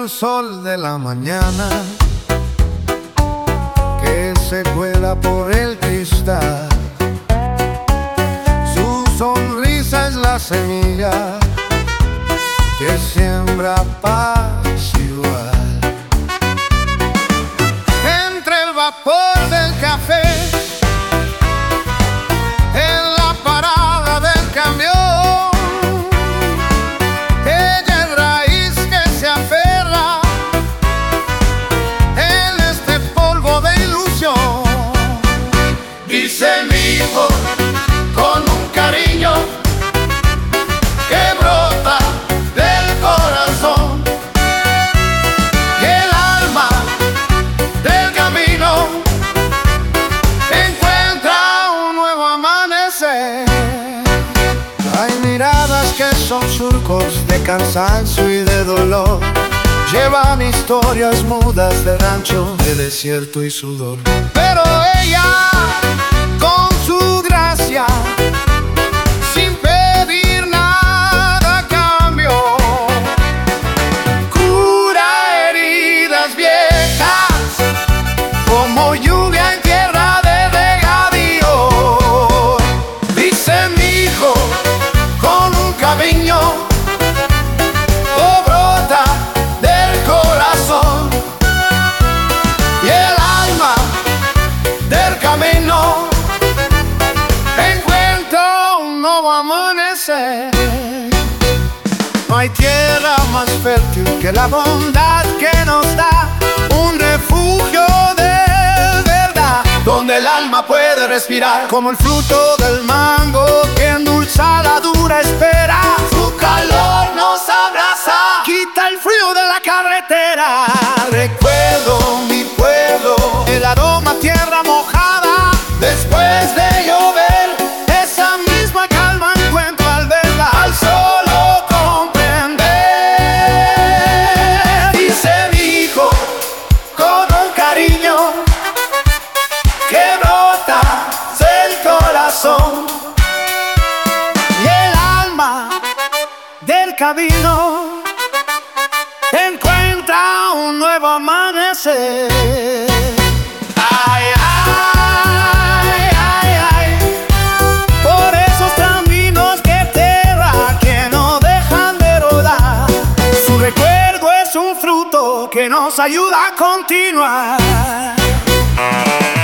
el sol de la mañana que se cuela por el cristal. Su sonrisa es la semilla que siembra paz igual. Entre el vapor del café, en la parada del camión, ella es raíz que se aferra en este polvo de ilusión. Dice mi hijo con un cariño que brota del corazón, y el alma del camino encuentra un nuevo amanecer. Hay miradas que son surcos de cansancio y de dolor, llevan historias mudas de rancho, de desierto y sudor. Pero ella, con su gracia, sin pedir nada a cambio, cura heridas viejas como lluvia en tierra de regadío. Dice mi hijo con un cariño que brota del corazón, y el alma del camino encuentra un nuevo amanecer. No hay tierra más fértil que la bondad que nos da un refugio de verdad, donde el alma puede respirar como el fruto del mango que endulza la dura espera. Su calor nos abraza, quita el frío de la carretera. Recuerdo mi pueblo, el aroma a tierra mojada después de llover. Esa misma calma encuentro al verla, al solo comprender. Dice mi hijo con un cariño que brota del corazón, y el alma del camino encuentra un nuevo amanecer. Ay, ay, ay, ay, por esos caminos que tierra que no dejan de rodar. Su recuerdo es un fruto que nos ayuda a continuar.